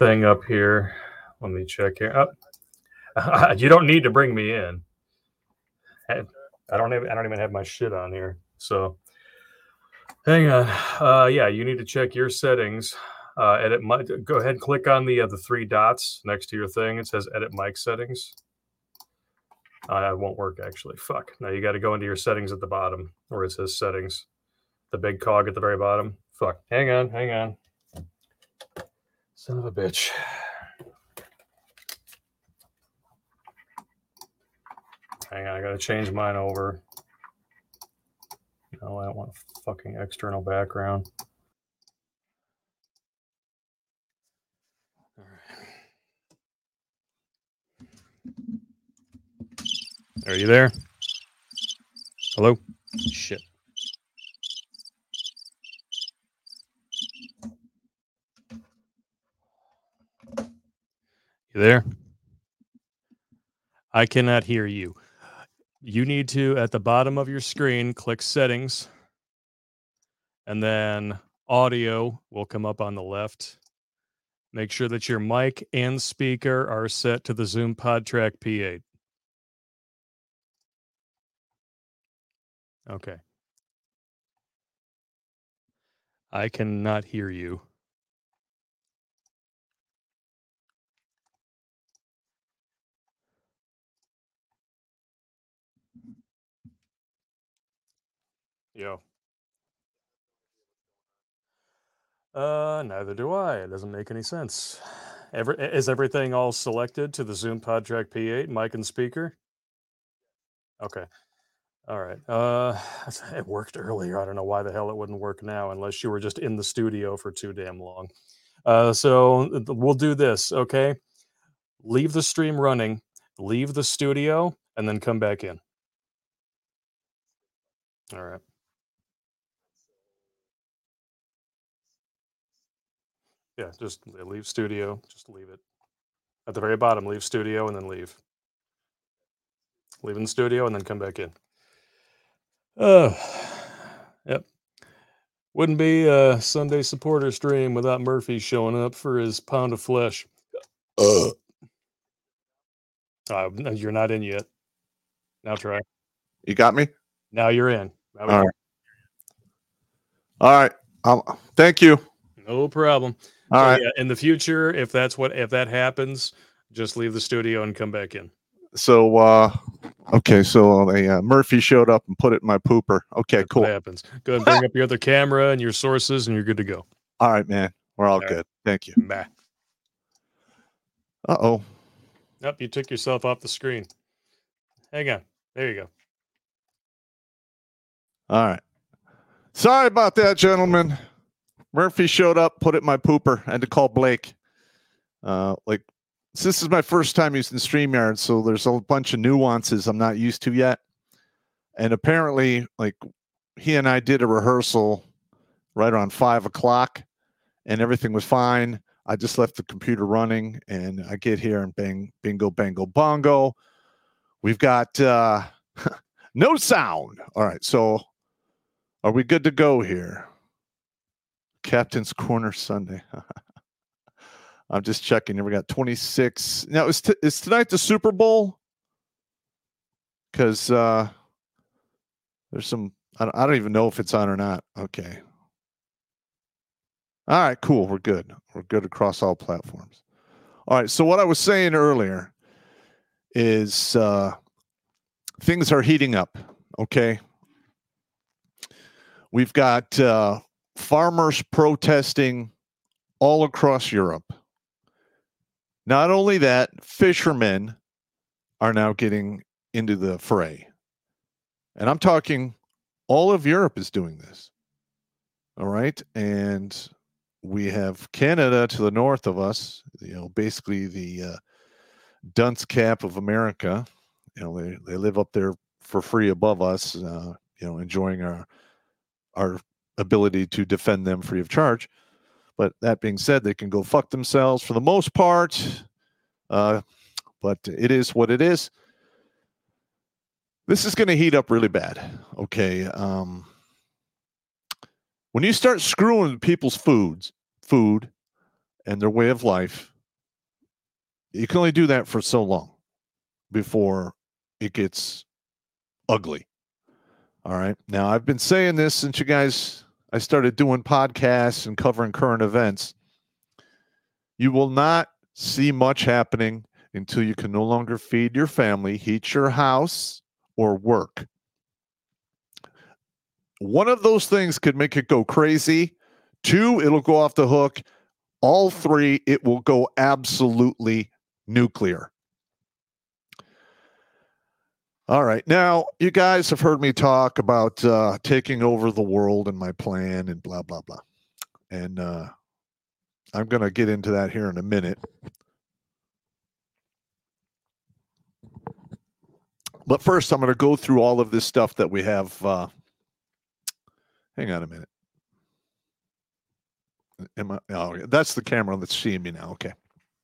thing up here. Let me check here. Oh, you don't need to bring me in. I don't even have my shit on here. So hang on. Yeah, you need to check your settings. Edit mic. Go ahead and click on the three dots next to your thing. It says edit mic settings. It won't work actually. Fuck. Now you got to go into your settings at the bottom where it says settings. The big cog at the very bottom. Fuck. Hang on. Son of a bitch. Hang on, I gotta change mine over. No, I don't want a fucking external background. All right. Are you there? Hello? Shit. You there? I cannot hear you. You need to, at the bottom of your screen, click settings, and then audio will come up on the left. Make sure that your mic and speaker are set to the Zoom PodTrack P8. Okay. I cannot hear you. Yo. Neither do I. It doesn't make any sense. Is everything all selected to the Zoom PodTrack P8, mic and speaker? Okay. All right. It worked earlier. I don't know why the hell it wouldn't work now, unless you were just in the studio for too damn long. So we'll do this, okay? Leave the stream running, leave the studio, and then come back in. All right. Yeah, just leave studio. Just leave it. At the very bottom, leave studio and then leave. Leave in the studio and then come back in. Yep. Wouldn't be a Sunday supporter stream without Murphy showing up for his pound of flesh. You're not in yet. Now try. You got me? Now you're in. All right. All right. Thank you. No problem. All right. Yeah, in the future, if that happens, just leave the studio and come back in. So okay, so Murphy showed up and put it in my pooper. Okay, That's cool. What happens? Go ahead and bring up your other camera and your sources, and you're good to go. All right, man. We're all good. Right. Thank you. Bye. Uh-oh. Nope, you took yourself off the screen. Hang on. There you go. All right. Sorry about that, gentlemen. Murphy showed up, put it in my pooper. I had to call Blake. This is my first time using StreamYard, so there's a bunch of nuances I'm not used to yet. And apparently, he and I did a rehearsal right around 5 o'clock, and everything was fine. I just left the computer running, and I get here and bang, bingo, bango, bongo. We've got no sound. All right, so are we good to go here? Captain's Corner Sunday. I'm just checking. We got 26. Now, is tonight the Super Bowl? Because there's some. I don't even know if it's on or not. Okay. All right, cool. We're good. We're good across all platforms. All right. So what I was saying earlier is things are heating up. Okay. We've got farmers protesting all across Europe. Not only that, fishermen are now getting into the fray. And I'm talking all of Europe is doing this. All right. And we have Canada to the north of us, basically the dunce cap of America. They live up there for free above us, enjoying our ability to defend them free of charge. But that being said, they can go fuck themselves for the most part. But it is what it is. This is going to heat up really bad. Okay. When you start screwing people's food and their way of life, You can only do that for so long before it gets ugly. All right. Now, I've been saying this since I started doing podcasts and covering current events. You will not see much happening until you can no longer feed your family, heat your house, or work. One of those things could make it go crazy. 2, it'll go off the hook. All 3, it will go absolutely nuclear. All right. Now, you guys have heard me talk about taking over the world and my plan and blah, blah, blah. And I'm going to get into that here in a minute. But first, I'm going to go through all of this stuff that we have. Hang on a minute. That's the camera that's seeing me now. Okay.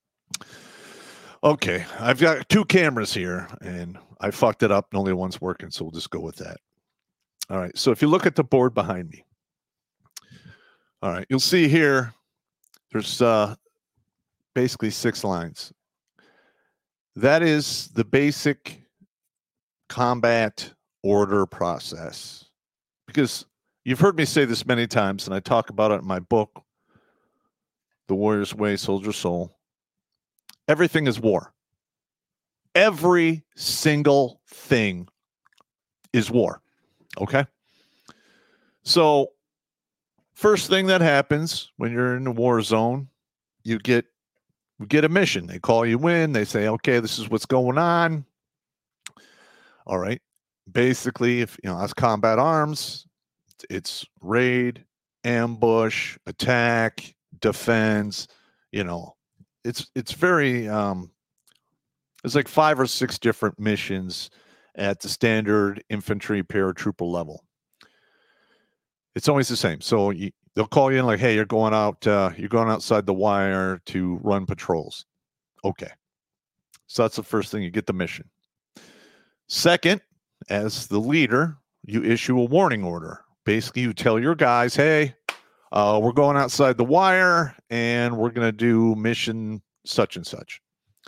Okay. I've got 2 cameras here, and I fucked it up, and only one's working, so we'll just go with that. All right. So if you look at the board behind me, all right, you'll see here there's basically 6 lines. That is the basic combat order process. Because you've heard me say this many times, and I talk about it in my book, The Warrior's Way, Soldier Soul. Everything is war. Every single thing is war. Okay? So, first thing that happens when you're in a war zone, you get a mission. They call you in. They say, okay, this is what's going on. All right. Basically, if as combat arms, it's raid, ambush, attack, defense. It's very there's like 5 or 6 different missions at the standard infantry paratrooper level. It's always the same. So they'll call you in like, hey, you're going outside the wire to run patrols. Okay. So that's the first thing. You get the mission. Second, as the leader, you issue a warning order. Basically, you tell your guys, hey, we're going outside the wire and we're going to do mission such and such.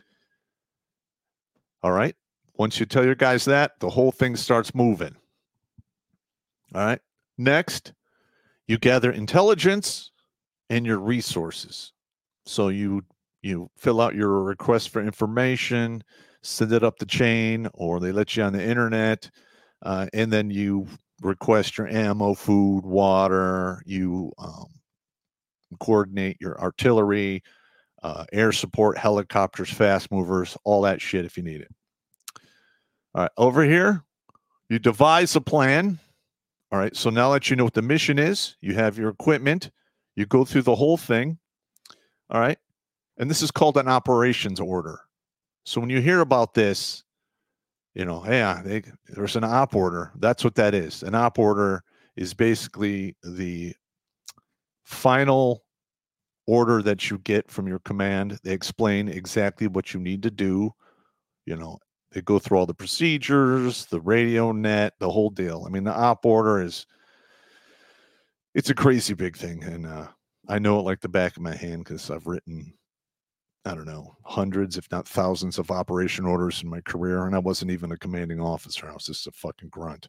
All right. Once you tell your guys that, the whole thing starts moving. All right. Next, you gather intelligence and your resources. So you fill out your request for information, send it up the chain, or they let you on the internet, and then you request your ammo, food, water. You coordinate your artillery, air support, helicopters, fast movers, all that shit if you need it. All right, over here, you devise a plan. All right, so now that you know what the mission is, you have your equipment, you go through the whole thing. All right, and this is called an operations order. So when you hear about this, there's an op order. That's what that is. An op order is basically the final order that you get from your command. They explain exactly what you need to do. They go through all the procedures, the radio net, the whole deal. I mean, the op order it's a crazy big thing. And I know it like the back of my hand because I've written, I don't know, hundreds, if not thousands of operation orders in my career. And I wasn't even a commanding officer. I was just a fucking grunt.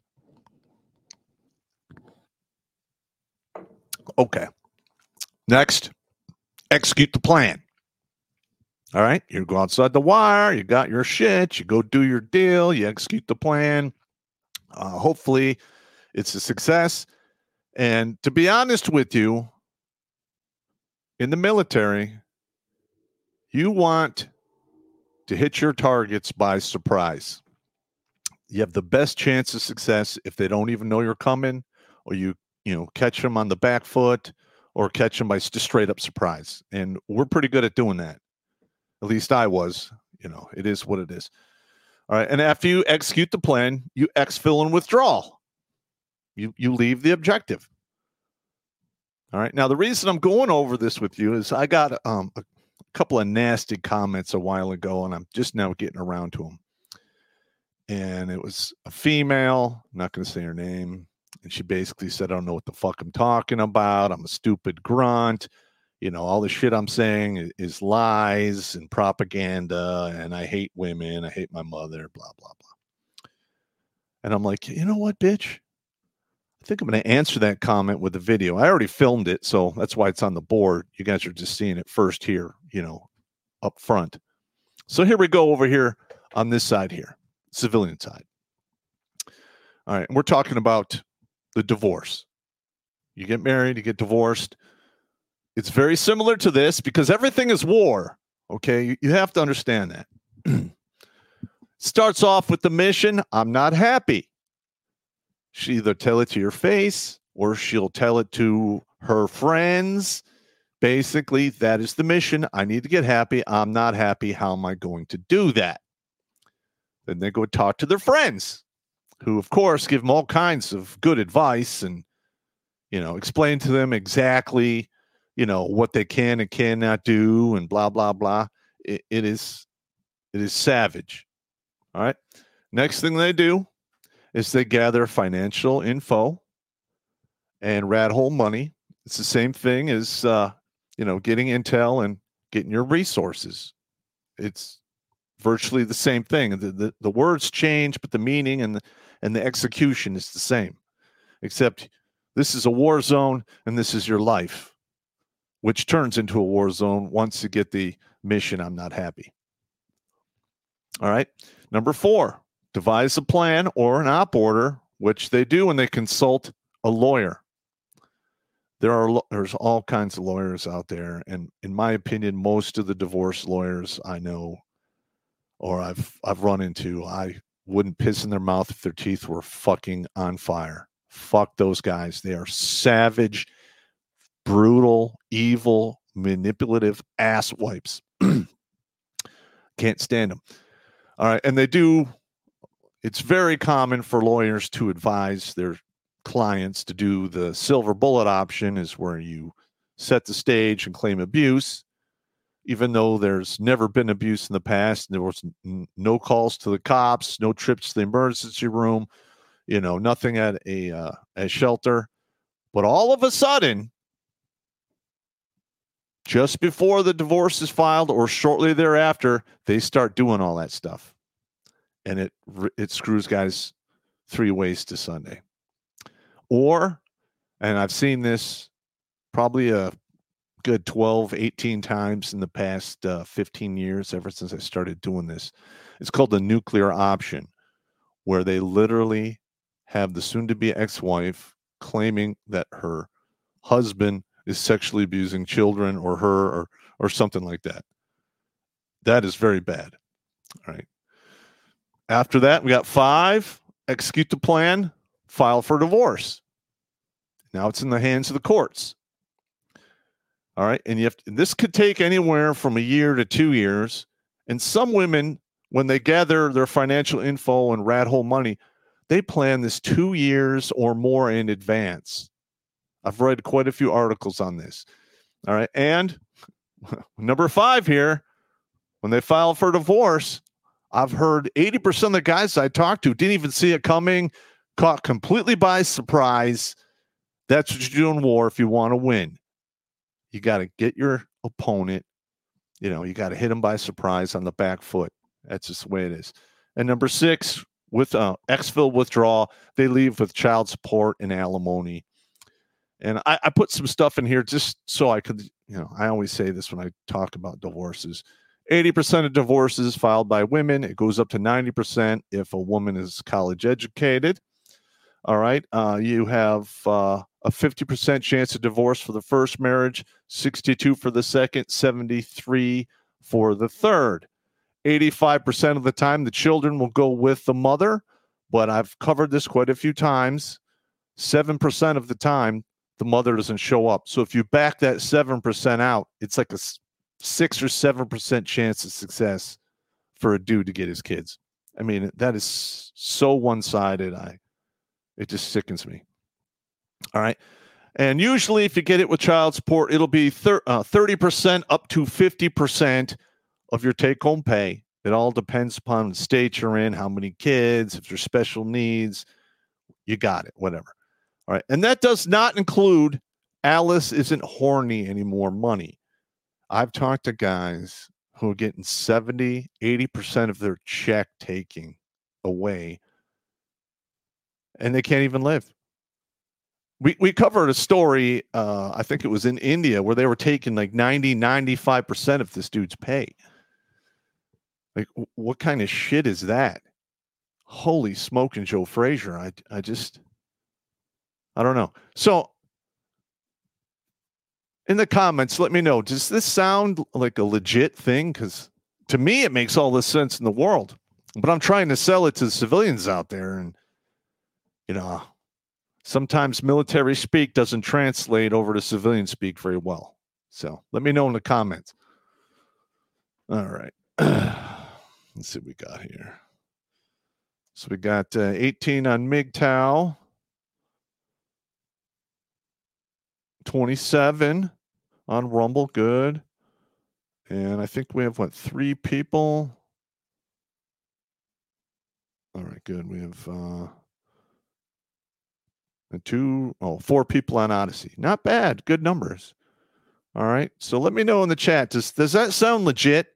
Okay. Next, execute the plan. All right. You go outside the wire. You got your shit. You go do your deal. You execute the plan. Hopefully it's a success. And to be honest with you, in the military, you want to hit your targets by surprise. You have the best chance of success if they don't even know you're coming, or you catch them on the back foot, or catch them by just straight up surprise. And we're pretty good at doing that. At least I was. It is what it is. All right. And after you execute the plan, you exfil and withdrawal. You leave the objective. All right. Now, the reason I'm going over this with you is I got a couple of nasty comments a while ago, and I'm just now getting around to them. And it was a female. I'm not going to say her name. And she basically said, I don't know what the fuck I'm talking about. I'm a stupid grunt. all the shit I'm saying is lies and propaganda, and I hate women, I hate my mother, blah, blah, blah. And I'm like, you know what, bitch? I think I'm going to answer that comment with a video. I already filmed it, so that's why it's on the board. You guys are just seeing it first here, up front. So here we go over here on this side here, civilian side. All right, we're talking about the divorce. You get married, you get divorced. It's very similar to this because everything is war, okay? You have to understand that. Starts off with the mission, I'm not happy. She'll either tell it to your face or she'll tell it to her friends. Basically, that is the mission. I need to get happy. I'm not happy. How am I going to do that? Then they go talk to their friends, who, of course, give them all kinds of good advice and, explain to them exactly, what they can and cannot do and blah, blah, blah. It is savage. All right. Next thing they do is they gather financial info and rat hole money. It's the same thing as, getting intel and getting your resources. It's virtually the same thing. The words change, but the meaning and the execution is the same, except this is a war zone and this is your life, which turns into a war zone once you get the mission, I'm not happy. All right. Number 4, devise a plan or an op order, which they do when they consult a lawyer. There's all kinds of lawyers out there, and in my opinion, most of the divorce lawyers I know or I've run into, I wouldn't piss in their mouth if their teeth were fucking on fire. Fuck those guys. They are savage, brutal, evil, manipulative ass wipes. Can't stand them. All right, and it's very common for lawyers to advise their clients to do the silver bullet option, is where you set the stage and claim abuse, even though there's never been abuse in the past. There was no calls to the cops, no trips to the emergency room, nothing at a shelter. But all of a sudden, just before the divorce is filed or shortly thereafter, they start doing all that stuff. And it screws guys 3 ways to Sunday. Or, and I've seen this probably a good 12, 18 times in the past 15 years, ever since I started doing this. It's called the nuclear option, where they literally have the soon-to-be ex-wife claiming that her husband is sexually abusing children or her or something like that. That is very bad. All right. After that, we got 5, execute the plan, file for divorce. Now it's in the hands of the courts. All right. And this could take anywhere from a year to 2 years. And some women, when they gather their financial info and rat hole money, they plan this 2 years or more in advance. I've read quite a few articles on this. All right. And number 5 here, when they file for divorce, I've heard 80% of the guys I talked to didn't even see it coming, caught completely by surprise. That's what you do in war if you want to win. You got to get your opponent, you got to hit them by surprise on the back foot. That's just the way it is. And number 6, with exfil withdrawal, they leave with child support and alimony. And I put some stuff in here just so I could, I always say this when I talk about divorces. 80% of divorces filed by women. It goes up to 90% if a woman is college educated. All right. You have a 50% chance of divorce for the first marriage, 62 for the second, 73 for the third. 85% of the time, the children will go with the mother, but I've covered this quite a few times. 7% of the time, the mother doesn't show up. So if you back that 7% out, it's like a 6 or 7% chance of success for a dude to get his kids. I mean, that is so one-sided. It just sickens me. All right. And usually if you get it with child support, it'll be 30% up to 50% of your take-home pay. It all depends upon the state you're in, how many kids, if there's special needs, you got it, whatever. All right. And that does not include Alice isn't horny anymore money. I've talked to guys who are getting 70, 80% of their check taking away, and they can't even live. We covered a story, I think it was in India, where they were taking like 90, 95% of this dude's pay. Like, what kind of shit is that? Holy smoking Joe Frazier. I don't know. So in the comments, let me know, does this sound like a legit thing? Because to me, it makes all the sense in the world. But I'm trying to sell it to the civilians out there. And, you know, sometimes military speak doesn't translate over to civilian speak very well. So let me know in the comments. All right. Let's see what we got here. So we got 18 on MGTOW. 27 on Rumble. Good. And I think we have, 3 people? All right, good. We have 4 people on Odyssey. Not bad. Good numbers. All right. So let me know in the chat. Does that sound legit?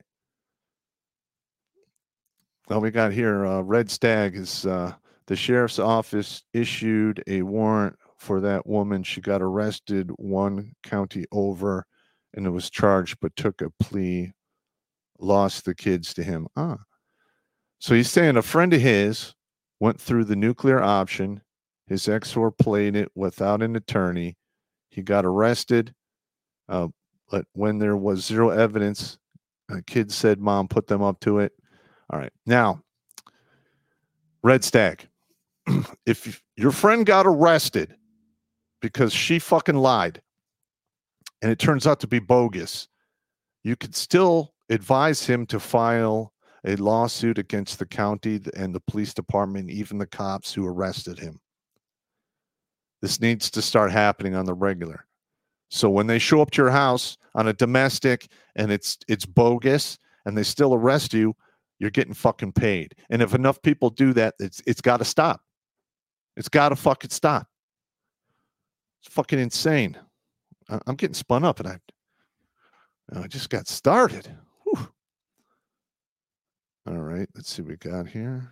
Well, we got here, Red Stag is the sheriff's office issued a warrant for that woman. She got arrested 1 county over and it was charged, but took a plea, lost the kids to him. So he's saying a friend of his went through the nuclear option. His ex-whore played it without an attorney. He got arrested, but when there was zero evidence, kids said mom put them up to it. All right. Now, Red Stag, if your friend got arrested because she fucking lied and it turns out to be bogus, you could still advise him to file a lawsuit against the county and the police department, even the cops who arrested him. This needs to start happening on the regular. So when they show up to your house on a domestic and it's bogus and they still arrest you, you're getting fucking paid. And if enough people do that, it's got to stop. It's got to fucking stop. It's fucking insane. I'm getting spun up and I just got started. Whew. All right, let's see what we got here.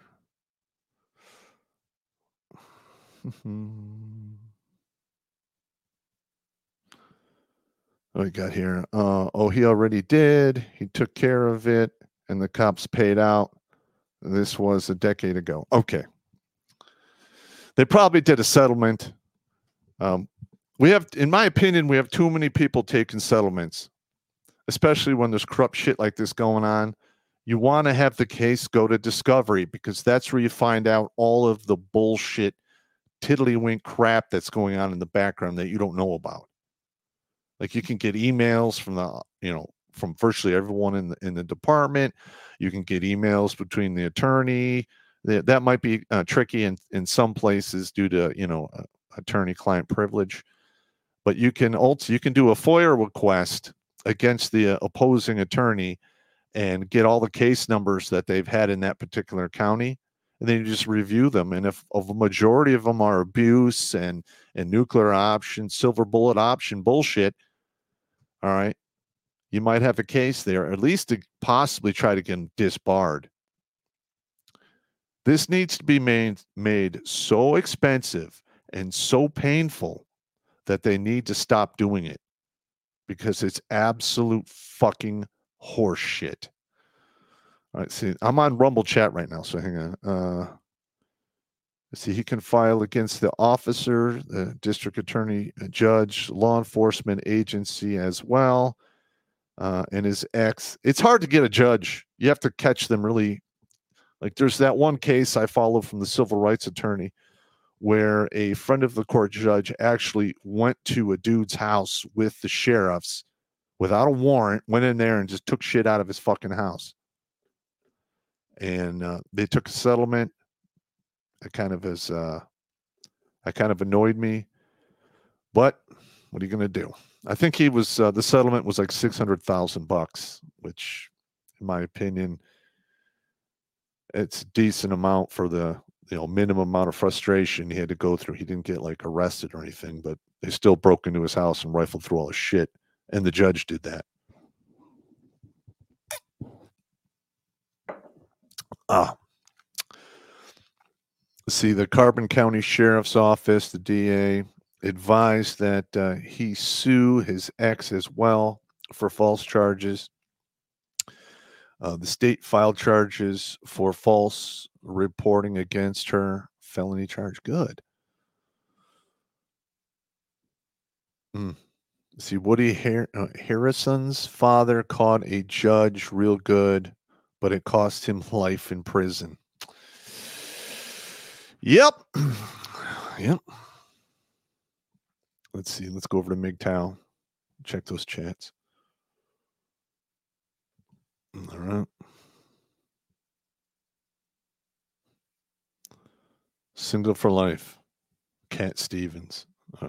What we got here? He already did. He took care of it, and the cops paid out. This was a decade ago. Okay. They probably did a settlement. We have, in my opinion, we have too many people taking settlements, especially when there's corrupt shit like this going on. You want to have the case go to discovery because that's where you find out all of the bullshit, tiddlywink crap that's going on in the background that you don't know about. Like you can get emails from virtually everyone in the department. You can get emails between the attorney. That might be tricky in some places due to attorney-client privilege. But you can do a FOIA request against the opposing attorney and get all the case numbers that they've had in that particular county, and then you just review them. And if a majority of them are abuse and nuclear option, silver bullet option bullshit, all right, you might have a case there, at least to possibly try to get them disbarred. This needs to be made so expensive and so painful that they need to stop doing it because it's absolute fucking horse shit. All right, see, I'm on Rumble chat right now, so hang on. Let's see, he can file against the officer, the district attorney, a judge, law enforcement agency as well, and his ex. It's hard to get a judge. You have to catch them really. Like there's that one case I follow from the civil rights attorney where a friend of the court judge actually went to a dude's house with the sheriffs without a warrant, went in there and just took shit out of his fucking house. And they took a settlement. It kind of annoyed me. But what are you going to do? I think he was the settlement was like $600,000, which, in my opinion, it's a decent amount for the minimum amount of frustration he had to go through. He didn't get like arrested or anything, but they still broke into his house and rifled through all his shit. And the judge did that. See, the Carbon County Sheriff's Office, the DA, advised that he sue his ex as well for false charges. The state filed charges for false reporting against her, felony charge. Good. See, Woody Harrelson's father caught a judge real good, but it cost him life in prison. Yep. Yep. Let's see. Let's go over to MGTOW. Check those chats. All right. Single for life. Cat Stevens.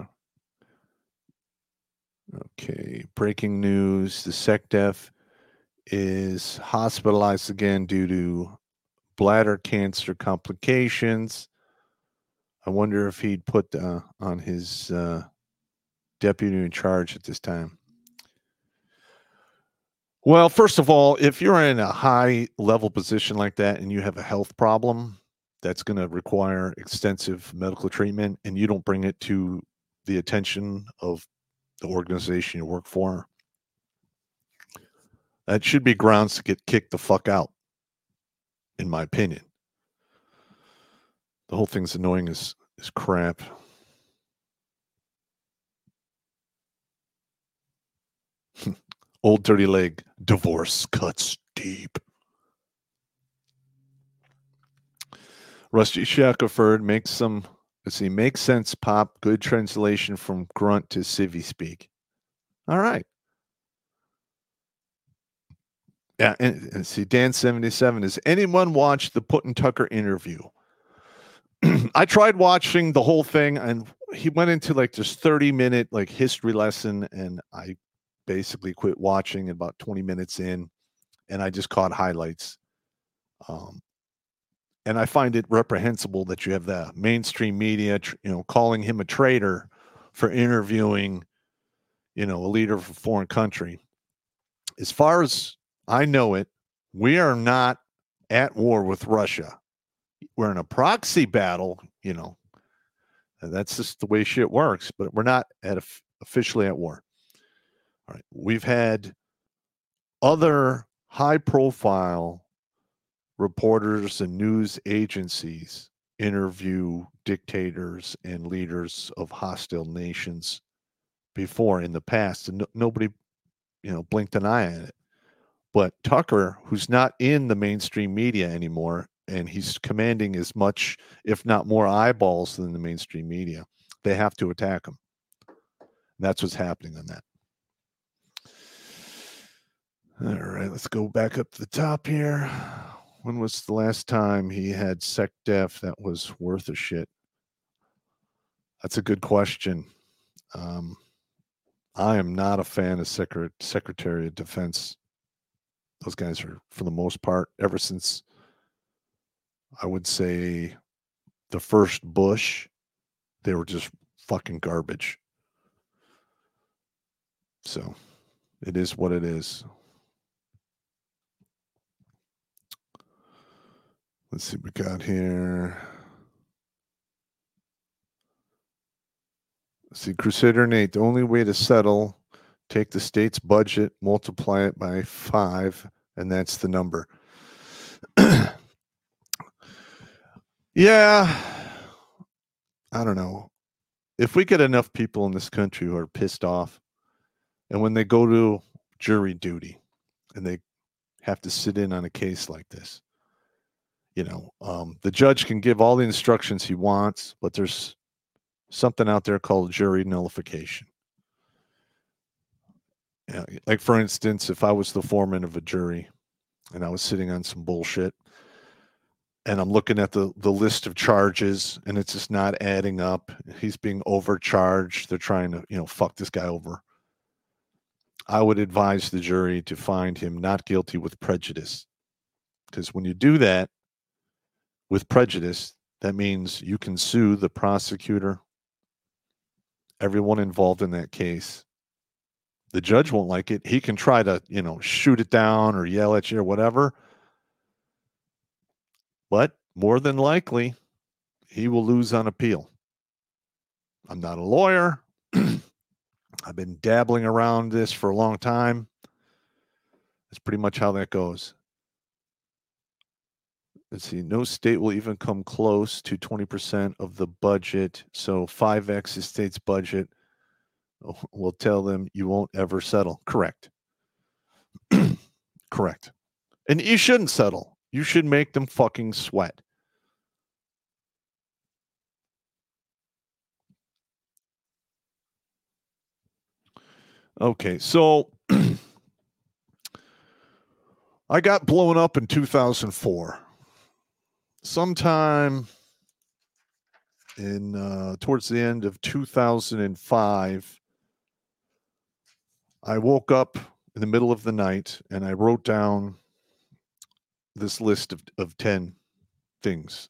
Okay. Breaking news. The SecDef is hospitalized again due to bladder cancer complications. I wonder if he'd put on his deputy in charge at this time. Well, first of all, if you're in a high level position like that and you have a health problem that's going to require extensive medical treatment and you don't bring it to the attention of the organization you work for, that should be grounds to get kicked the fuck out, in my opinion. The whole thing's annoying as crap. Old dirty leg. Divorce cuts deep. Rusty Shackelford makes sense pop. Good translation from grunt to civvy speak. All right. Yeah, and see, Dan77, has anyone watched the Putin Tucker interview? I tried watching the whole thing, and he went into like this 30-minute like history lesson, and I basically quit watching about 20 minutes in, and I just caught highlights. And I find it reprehensible that you have the mainstream media, calling him a traitor for interviewing, a leader of a foreign country. As far as I know it, we are not at war with Russia. We're in a proxy battle, and that's just the way shit works, but we're not officially at war. All right. We've had other high-profile reporters and news agencies interview dictators and leaders of hostile nations before in the past, and nobody, blinked an eye at it. But Tucker, who's not in the mainstream media anymore, and he's commanding as much, if not more, eyeballs than the mainstream media, they have to attack him. And that's what's happening on that. All right, let's go back up to the top here. When was the last time he had SecDef that was worth a shit? That's a good question. I am not a fan of Secretary of Defense. Those guys are, for the most part, ever since, I would say, the first Bush, they were just fucking garbage. So it is what it is. Let's see what we got here. Let's see, Crusader Nate, the only way to settle, take the state's budget, multiply it by 5, and that's the number. Yeah, I don't know. If we get enough people in this country who are pissed off, and when they go to jury duty and they have to sit in on a case like this, the judge can give all the instructions he wants, but there's something out there called jury nullification. Like, for instance, if I was the foreman of a jury and I was sitting on some bullshit, and I'm looking at the list of charges, and it's just not adding up. He's being overcharged. They're trying to, fuck this guy over. I would advise the jury to find him not guilty with prejudice. Because when you do that with prejudice, That means you can sue the prosecutor, everyone involved in that case. The judge won't like it. He can try to, shoot it down or yell at you or whatever. But more than likely, he will lose on appeal. I'm not a lawyer. I've been dabbling around this for a long time. That's pretty much how that goes. Let's see. No state will even come close to 20% of the budget. So 5x the state's budget will tell them you won't ever settle. Correct. Correct. And you shouldn't settle. You should make them fucking sweat. Okay, so I got blown up in 2004. Sometime in towards the end of 2005, I woke up in the middle of the night and I wrote down this list of 10 things.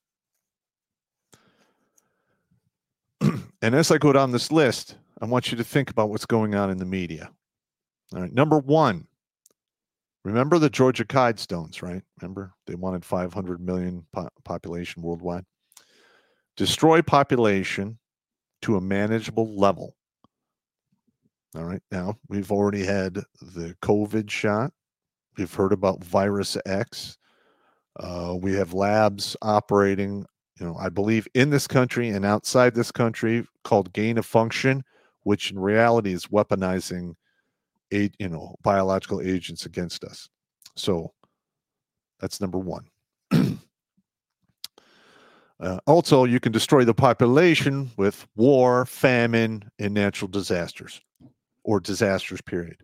And as I go down this list, I want you to think about what's going on in the media. All right, number 1. Remember the Georgia Guidestones, right? Remember they wanted 500 million population worldwide. Destroy population to a manageable level. All right. Now, we've already had the COVID shot. We've heard about Virus X. We have labs operating, I believe in this country and outside this country called gain of function, which in reality is weaponizing biological agents against us. So that's number 1. Also, you can destroy the population with war, famine, and natural disasters, or disasters, period.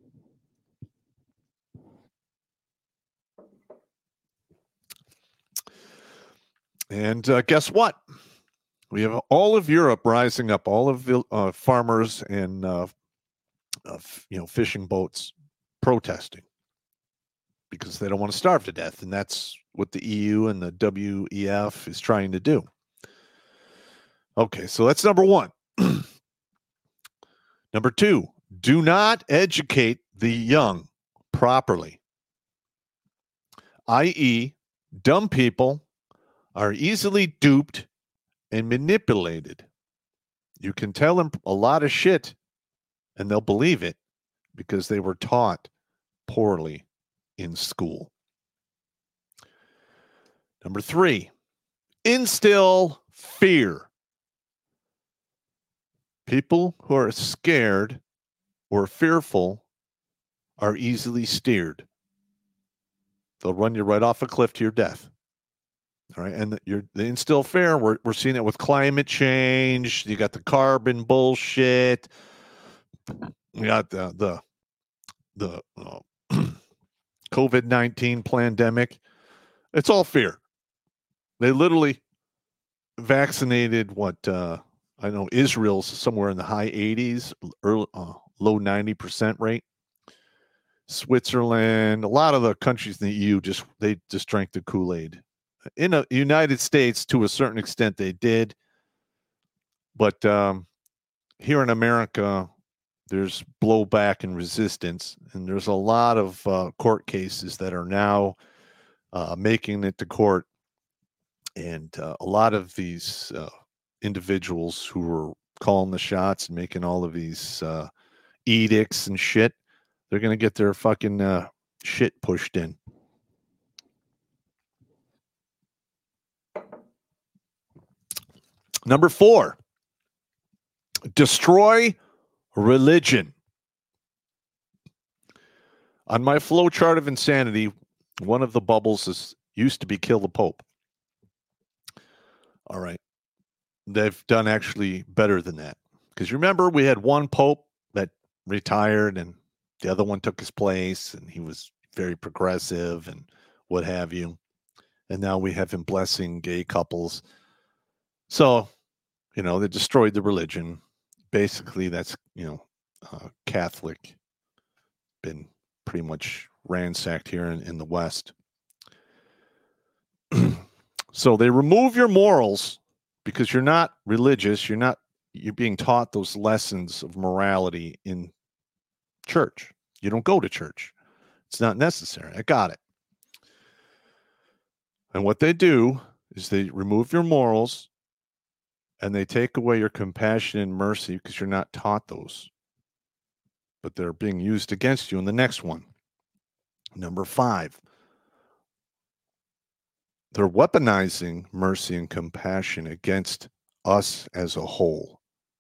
And guess what? We have all of Europe rising up, all of the farmers and fishing boats protesting because they don't want to starve to death, and that's what the EU and the WEF is trying to do. Okay, so that's number 1. Number 2, do not educate the young properly, i.e., dumb people are easily duped and manipulated. You can tell them a lot of shit and they'll believe it because they were taught poorly in school. Number 3, instill fear. People who are scared or fearful are easily steered. They'll run you right off a cliff to your death. All right, and the instill fear. We're seeing it with climate change. You got the carbon bullshit. You got the COVID-19 pandemic. It's all fear. They literally vaccinated I know Israel's somewhere in the high 80s, low 90% rate. Switzerland, a lot of the countries in the EU just drank the Kool-Aid. In the United States, to a certain extent, they did. But here in America, there's blowback and resistance, and there's a lot of court cases that are now making it to court. And a lot of these individuals who were calling the shots and making all of these edicts and shit, they're going to get their fucking shit pushed in. Number 4, destroy religion. On my flow chart of insanity, one of the bubbles used to be kill the Pope. All right. They've done actually better than that. Because remember, we had one Pope that retired and the other one took his place, and he was very progressive and what have you. And now we have him blessing gay couples. So, they destroyed the religion. Basically, that's, Catholic, been pretty much ransacked here in the West. So they remove your morals because you're not religious. You're being taught those lessons of morality in church. You don't go to church. It's not necessary. I got it. And what they do is they remove your morals and they take away your compassion and mercy because you're not taught those. But they're being used against you in the next one. Number 5. They're weaponizing mercy and compassion against us as a whole.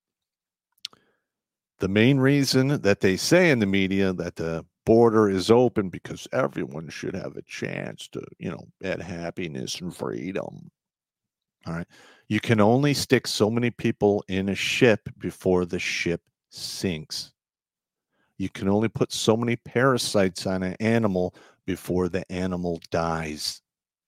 The main reason that they say in the media that the border is open because everyone should have a chance to, get happiness and freedom. All right. You can only stick so many people in a ship before the ship sinks. You can only put so many parasites on an animal before the animal dies.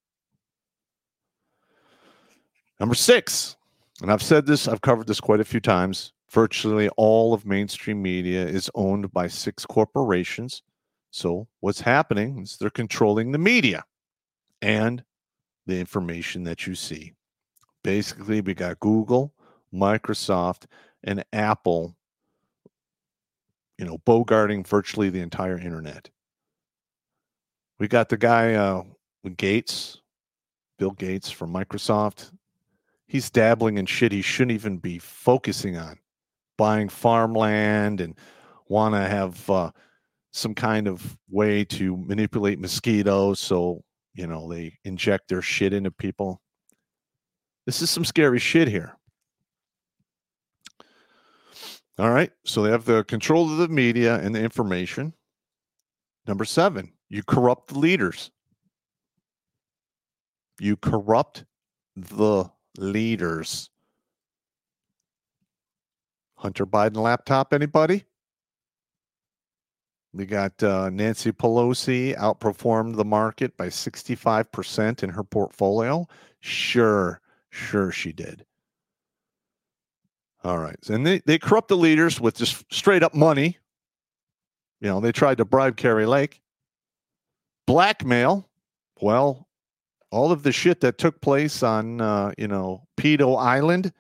Number 6, and I've said this, I've covered this quite a few times. Virtually all of mainstream media is owned by 6 corporations. So what's happening is they're controlling the media and the information that you see. Basically, we got Google, Microsoft, and Apple, bogarting virtually the entire internet. We got the guy Gates, Bill Gates from Microsoft. He's dabbling in shit he shouldn't even be focusing on. Buying farmland and want to have some kind of way to manipulate mosquitoes so, they inject their shit into people. This is some scary shit here. All right. So they have the control of the media and the information. Number 7, you corrupt the leaders. You corrupt the leaders. Hunter Biden laptop, anybody? We got Nancy Pelosi outperformed the market by 65% in her portfolio. Sure she did. All right. And they corrupt the leaders with just straight up money. They tried to bribe Kari Lake. Blackmail. Well, all of the shit that took place on, Pedo Island.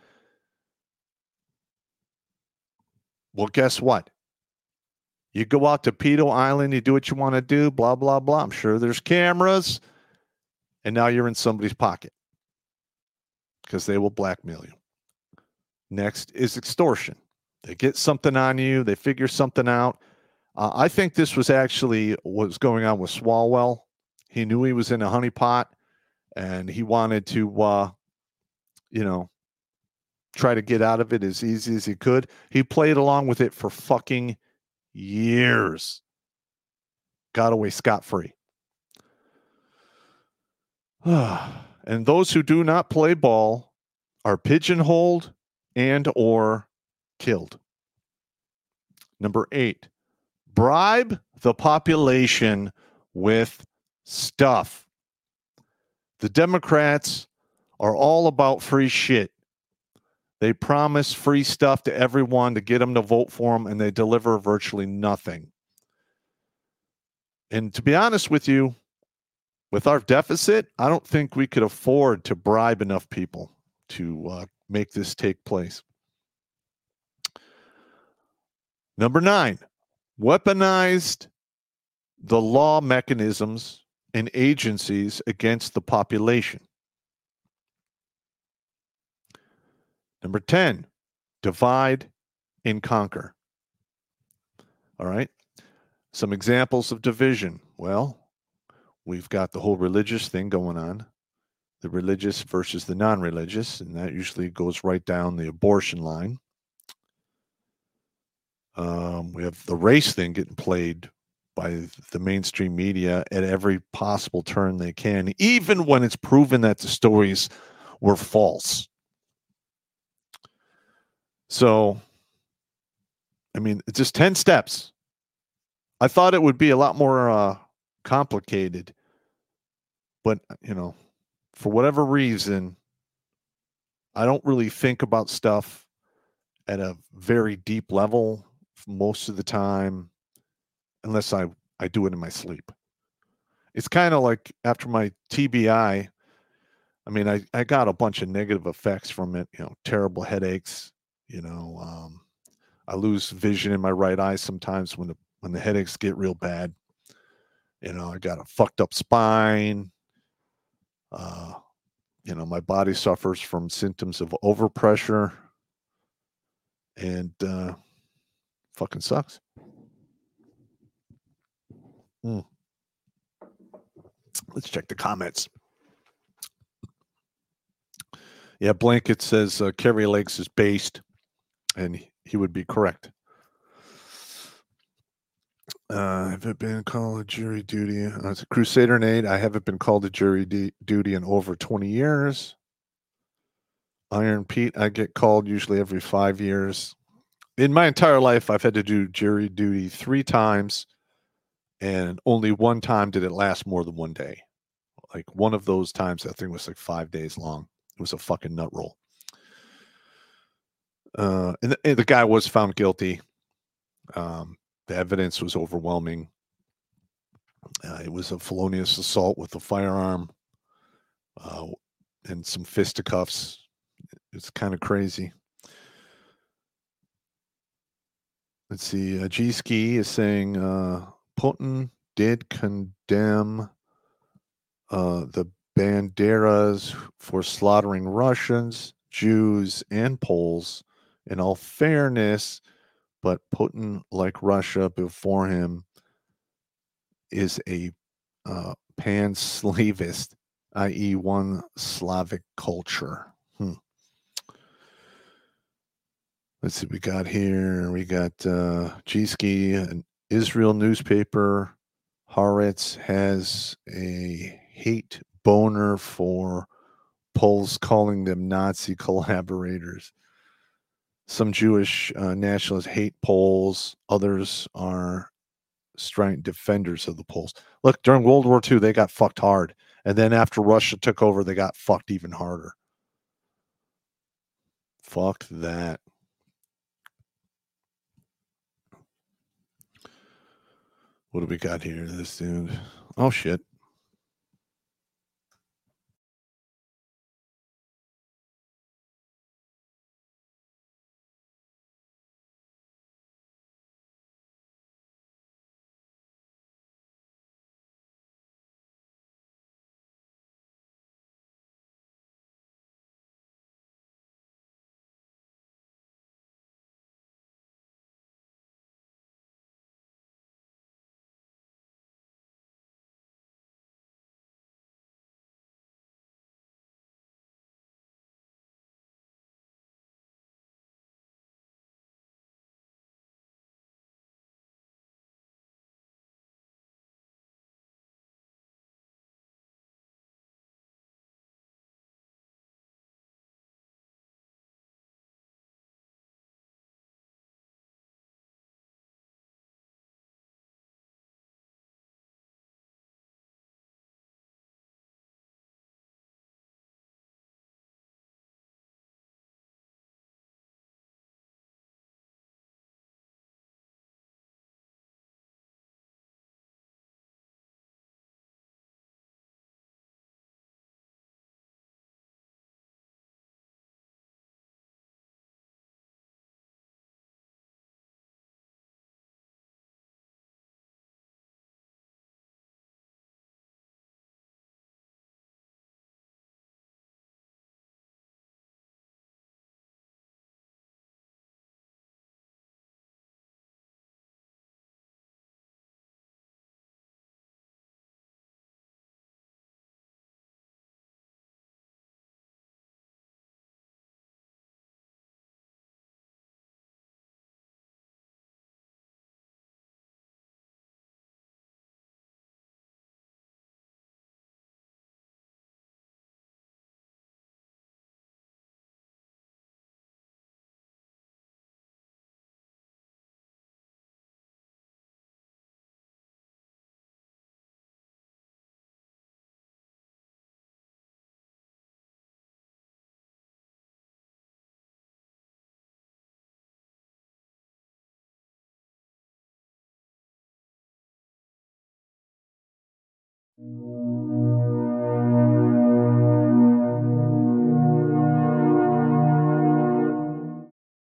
Well, guess what? You go out to Pedo Island, you do what you want to do, blah, blah, blah. I'm sure there's cameras. And now you're in somebody's pocket because they will blackmail you. Next is extortion. They get something on you. They figure something out. I think this was actually what's going on with Swalwell. He knew he was in a honeypot, and he wanted to, try to get out of it as easy as he could. He played along with it for fucking years. Got away scot-free. And those who do not play ball are pigeonholed and or killed. Number 8, bribe the population with stuff. The Democrats are all about free shit. They promise free stuff to everyone to get them to vote for them, and they deliver virtually nothing. And to be honest with you, with our deficit, I don't think we could afford to bribe enough people to make this take place. Number 9, weaponized the law mechanisms and agencies against the population. Number 10, divide and conquer. All right. Some examples of division. Well, we've got the whole religious thing going on, the religious versus the non-religious, and that usually goes right down the abortion line. We have the race thing getting played by the mainstream media at every possible turn they can, even when it's proven that the stories were false. So, it's just 10 steps. I thought it would be a lot more complicated, but, for whatever reason, I don't really think about stuff at a very deep level most of the time, unless I do it in my sleep. It's kind of like after my TBI, I mean, I got a bunch of negative effects from it, terrible headaches, I lose vision in my right eye sometimes when the headaches get real bad. I got a fucked up spine. My body suffers from symptoms of overpressure, and fucking sucks. Let's check the comments. Yeah, Blanket says Kerry Lakes is based, and he would be correct. Have it been called to jury duty? It's a Crusader Nate. I haven't been called to jury duty in over 20 years. Iron Pete, I get called usually every 5 years. In my entire life, I've had to do jury duty 3 times, and only one time did it last more than 1 day. Like one of those times, that thing was like 5 days long. It was a fucking nut roll. And the guy was found guilty. The evidence was overwhelming. It was a felonious assault with a firearm and some fisticuffs. It's kind of crazy. Let's see. G-Ski is saying Putin did condemn the Banderas for slaughtering Russians, Jews, and Poles. In all fairness, but Putin, like Russia before him, is a pan-Slavist, i.e. one Slavic culture. Let's see what we got here. We got G-Ski, an Israel newspaper. Haaretz has a hate boner for Poles, calling them Nazi collaborators. Some Jewish nationalists hate Poles. Others are strident defenders of the Poles. Look, during World War II, they got fucked hard. And then after Russia took over, they got fucked even harder. Fuck that. What do we got here? This dude. Oh, shit.